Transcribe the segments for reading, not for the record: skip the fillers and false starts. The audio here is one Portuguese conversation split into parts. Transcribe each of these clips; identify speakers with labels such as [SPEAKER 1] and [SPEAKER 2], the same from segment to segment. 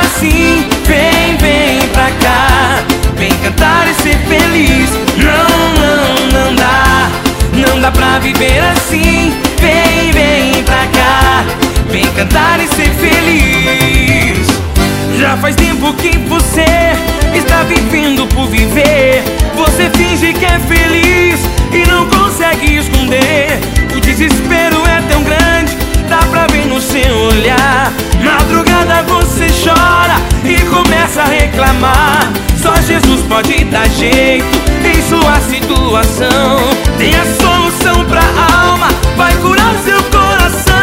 [SPEAKER 1] assim. Vem, vem pra cá, vem cantar e ser feliz. Não dá, não dá pra viver assim. Vem, vem pra cá, vem cantar e ser feliz. Já faz tempo que você está vivendo por viver. Você finge que é feliz e não consegue esconder. O desespero é tão grande, dá pra ver no seu olhar. Madrugada você chora e começa a reclamar. Só Jesus pode dar jeito em sua situação. Tem a solução pra alma, vai curar seu coração.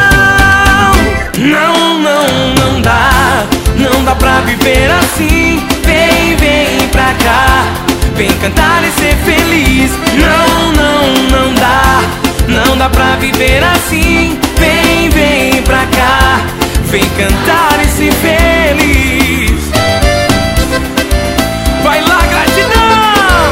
[SPEAKER 1] Não dá, não dá pra viver assim. Vem, vem pra cá, vem cantar e ser feliz. Não dá, não dá pra viver assim. Vem, vem pra cá, vem cantar e ser feliz. Vai lá, gratidão!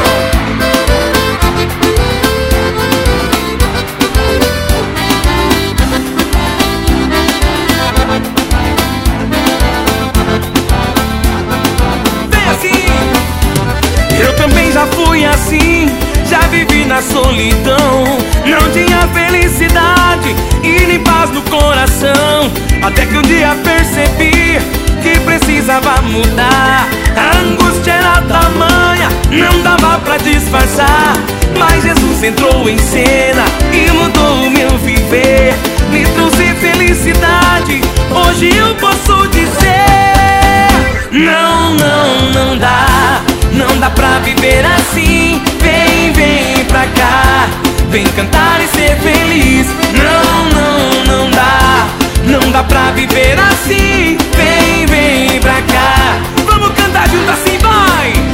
[SPEAKER 1] Vem assim! Eu também já fui assim, já vivi na solidão. Não tinha felicidade e nem paz no coração. Até que um dia percebi que precisava mudar. A angústia era tamanha, não dava pra disfarçar. Mas Jesus entrou em cena e mudou o meu viver. Me trouxe felicidade, hoje eu posso dizer. Não dá, não dá pra viver assim. Vem, vem pra cá, vem cantar e ser feliz. Não dá, não dá pra viver assim. Vem, vem pra cá, vamos cantar junto assim, vai!